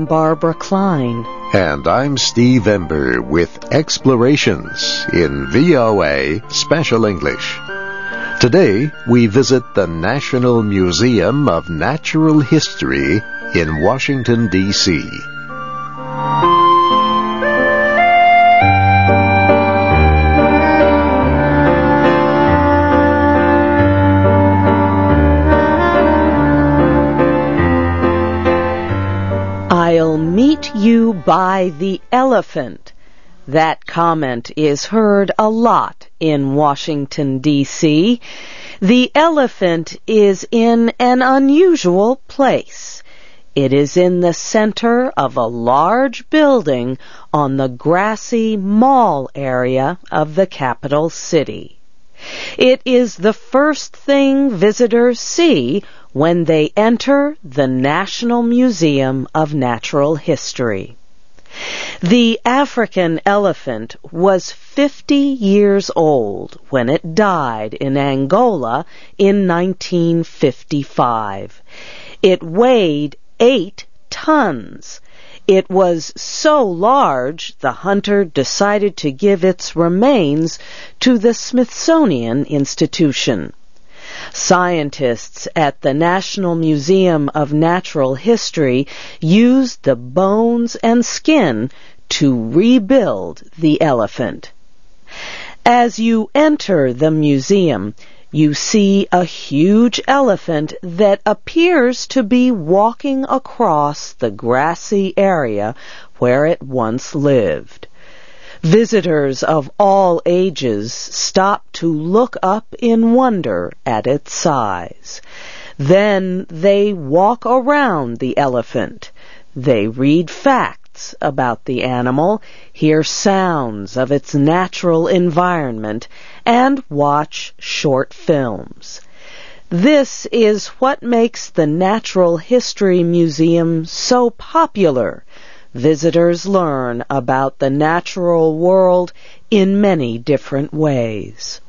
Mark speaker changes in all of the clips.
Speaker 1: Barbara Klein.
Speaker 2: And I'm Steve Ember with Explorations in VOA Special English. Today, we visit the National Museum of Natural History in Washington, D.C.
Speaker 1: I'll meet you by the elephant. That comment is heard a lot in Washington, D.C. The elephant is in an unusual place. It is in the center of a large building on the grassy mall area of the capital city. It is the first thing visitors see when they enter the National Museum of Natural History. The African elephant was 50 years old when it died in Angola in 1955. It weighed 8 tons. It was so large, the hunter decided to give its remains to the Smithsonian Institution. Scientists at the National Museum of Natural History used the bones and skin to rebuild the elephant. As you enter the museum, you see a huge elephant that appears to be walking across the grassy area where it once lived. Visitors of all ages stop to look up in wonder at its size. Then they walk around the elephant. They read facts about the animal, hear sounds of its natural environment, and watch short films. This is what makes the Natural History Museum so popular. Visitors learn about the natural world in many different ways.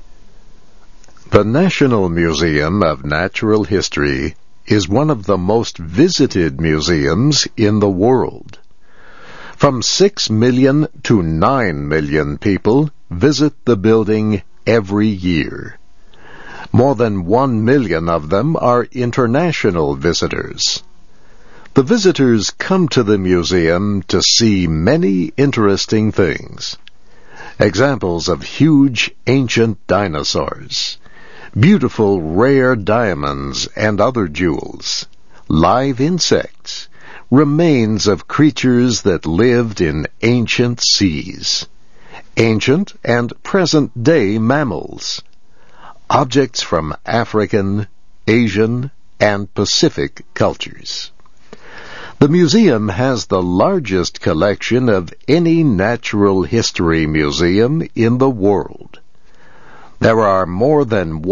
Speaker 2: The National Museum of Natural History is one of the most visited museums in the world. From 6 million to 9 million people visit the building every year. More than 1 million of them are international visitors. The visitors come to the museum to see many interesting things. Examples of huge ancient dinosaurs, beautiful rare diamonds and other jewels, live insects, remains of creatures that lived in ancient seas, ancient and present-day mammals, objects from African, Asian, and Pacific cultures. The museum has the largest collection of any natural history museum in the world. There are more than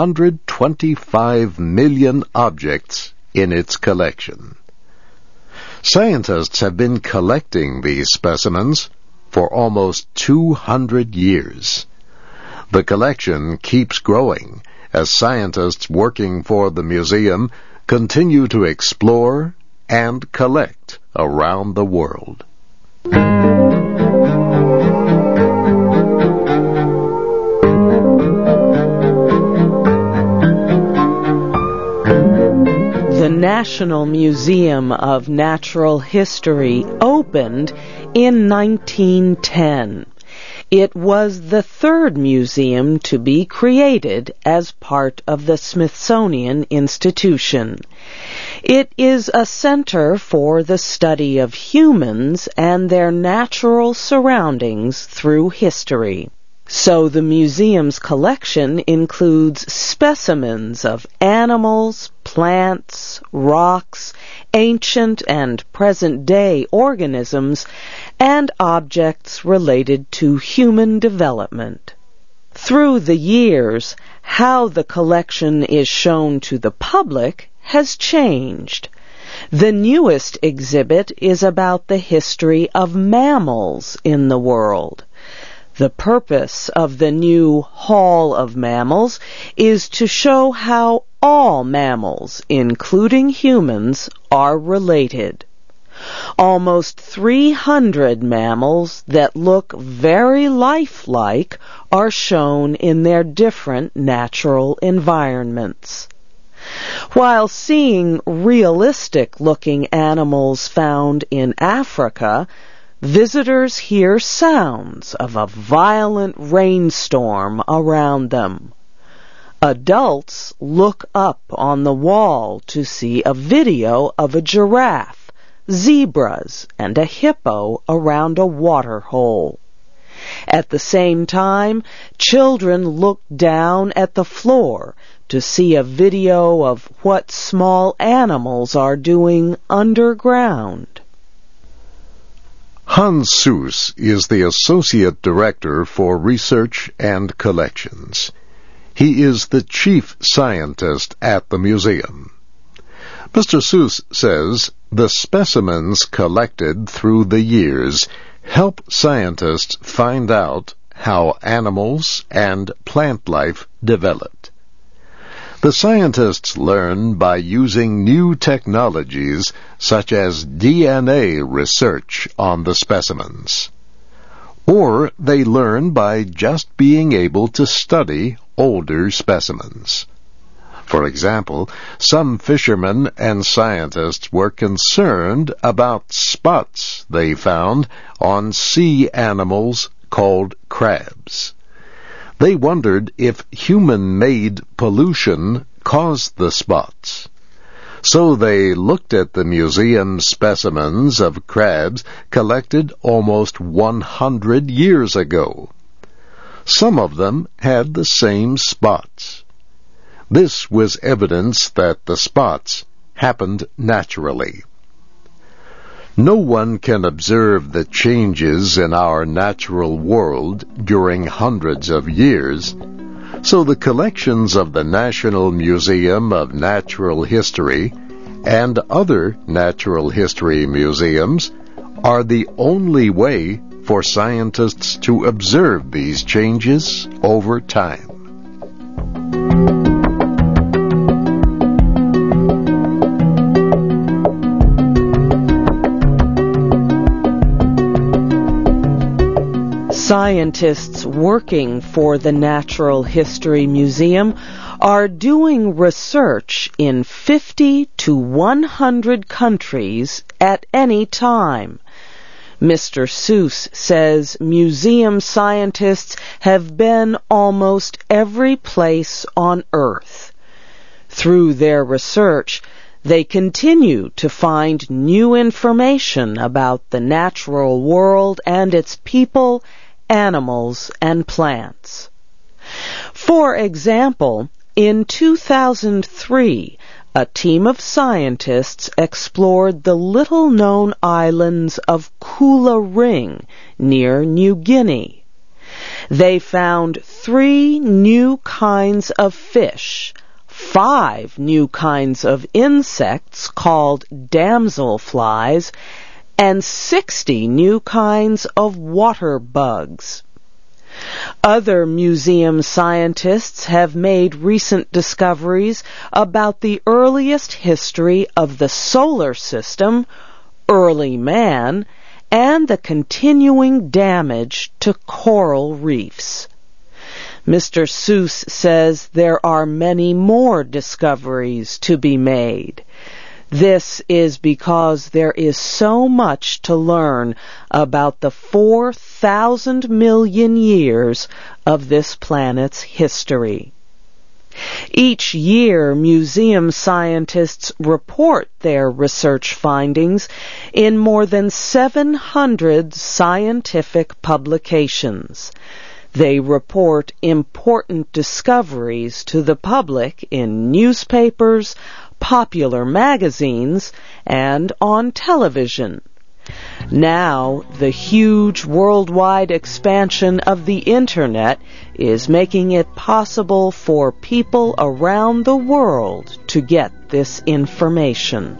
Speaker 2: 125 million objects in its collection. Scientists have been collecting these specimens for almost 200 years. The collection keeps growing as scientists working for the museum continue to explore and collect around the world.
Speaker 1: The National Museum of Natural History opened in 1910. It was the third museum to be created as part of the Smithsonian Institution. It is a center for the study of humans and their natural surroundings through history. So the museum's collection includes specimens of animals, plants, rocks, ancient and present-day organisms, and objects related to human development. Through the years, how the collection is shown to the public has changed. The newest exhibit is about the history of mammals in the world. The purpose of the new Hall of Mammals is to show how all mammals, including humans, are related. Almost 300 mammals that look very lifelike are shown in their different natural environments. While seeing realistic-looking animals found in Africa, visitors hear sounds of a violent rainstorm around them. Adults look up on the wall to see a video of a giraffe, zebras, and a hippo around a water hole. At the same time, children look down at the floor to see a video of what small animals are doing underground.
Speaker 2: Hans Suess is the Associate Director for Research and Collections. He is the chief scientist at the museum. Mr. Suess says the specimens collected through the years help scientists find out how animals and plant life developed. The scientists learn by using new technologies such as DNA research on the specimens. Or they learn by just being able to study older specimens. For example, some fishermen and scientists were concerned about spots they found on sea animals called crabs. They wondered if human-made pollution caused the spots. So they looked at the museum specimens of crabs collected almost 100 years ago. Some of them had the same spots. This was evidence that the spots happened naturally. No one can observe the changes in our natural world during hundreds of years, so the collections of the National Museum of Natural History and other natural history museums are the only way for scientists to observe these changes over time.
Speaker 1: Scientists working for the Natural History Museum are doing research in 50 to 100 countries at any time. Mr. Suess says museum scientists have been almost every place on Earth. Through their research, they continue to find new information about the natural world and its people, animals, and plants. For example, in 2003, a team of scientists explored the little-known islands of Kula Ring near New Guinea. They found 3 new kinds of fish, 5 new kinds of insects called damselflies, and 60 new kinds of water bugs. Other museum scientists have made recent discoveries about the earliest history of the solar system, early man, and the continuing damage to coral reefs. Mr. Suess says there are many more discoveries to be made. This is because there is so much to learn about the 4,000 million years of this planet's history. Each year, museum scientists report their research findings in more than 700 scientific publications. They report important discoveries to the public in newspapers, popular magazines, and on television. Now, the huge worldwide expansion of the Internet is making it possible for people around the world to get this information.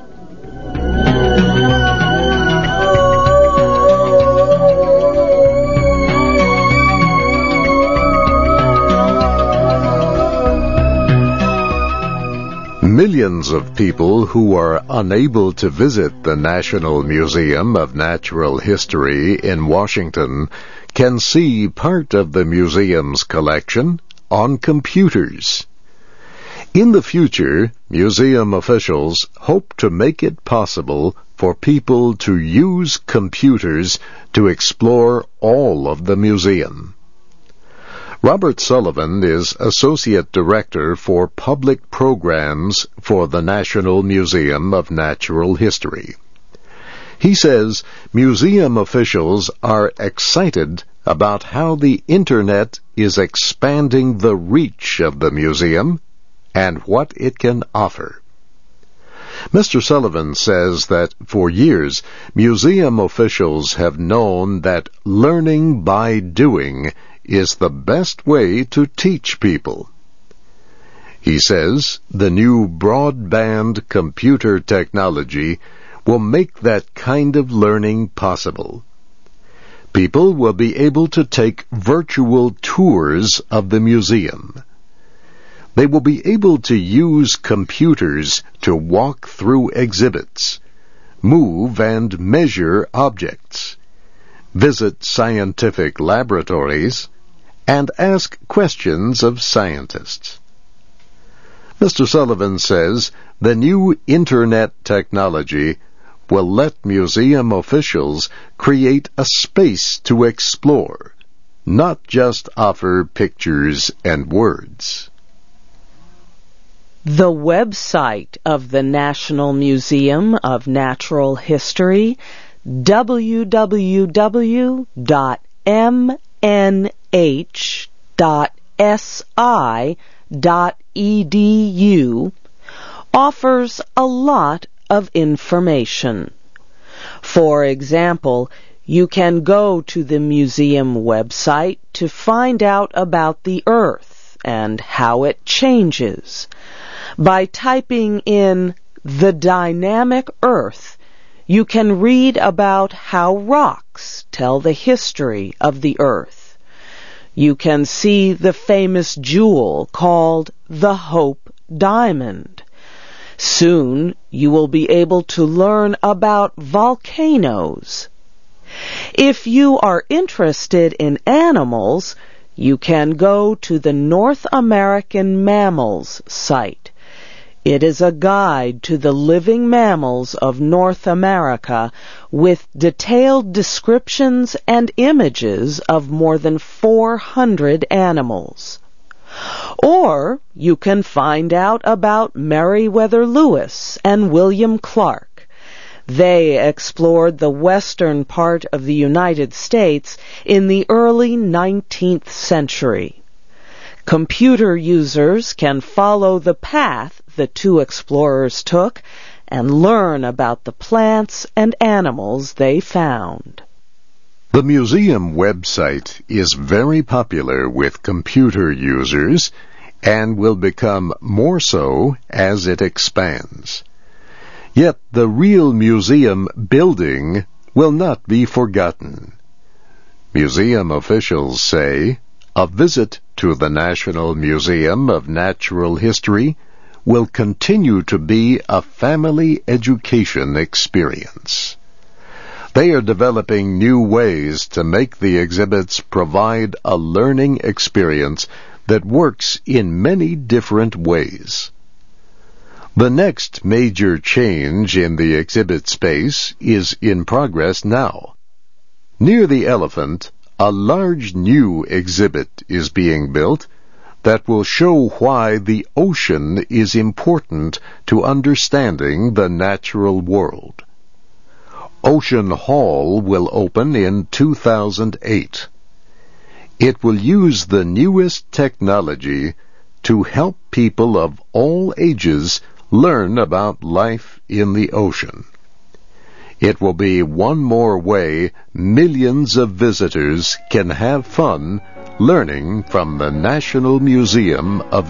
Speaker 2: millions of people who are unable to visit the National Museum of Natural History in Washington can see part of the museum's collection on computers. In the future, museum officials hope to make it possible for people to use computers to explore all of the museum. Robert Sullivan is Associate Director for Public Programs for the National Museum of Natural History. He says museum officials are excited about how the Internet is expanding the reach of the museum and what it can offer. Mr. Sullivan says that for years, museum officials have known that learning by doing is the best way to teach people. He says the new broadband computer technology will make that kind of learning possible. People will be able to take virtual tours of the museum. They will be able to use computers to walk through exhibits, move and measure objects, visit scientific laboratories, and ask questions of scientists. Mr. Sullivan says the new Internet technology will let museum officials create a space to explore, not just offer pictures and words.
Speaker 1: The website of the National Museum of Natural History, www.mnh.si.edu, offers a lot of information. For example, you can go to the museum website to find out about the Earth and how it changes. By typing in "the dynamic Earth," you can read about how rocks tell the history of the Earth. You can see the famous jewel called the Hope Diamond. Soon you will be able to learn about volcanoes. If you are interested in animals, you can go to the North American Mammals site. It is a guide to the living mammals of North America with detailed descriptions and images of more than 400 animals. Or you can find out about Meriwether Lewis and William Clark. They explored the western part of the United States in the early 19th century. Computer users can follow the path the two explorers took and learn about the plants and animals they found.
Speaker 2: The museum website is very popular with computer users and will become more so as it expands. Yet the real museum building will not be forgotten. Museum officials say a visit to the National Museum of Natural History will continue to be a family education experience. They are developing new ways to make the exhibits provide a learning experience that works in many different ways. The next major change in the exhibit space is in progress now. Near the elephant, a large new exhibit is being built that will show why the ocean is important to understanding the natural world. Ocean Hall will open in 2008. It will use the newest technology to help people of all ages learn about life in the ocean. It will be one more way millions of visitors can have fun learning from the National Museum of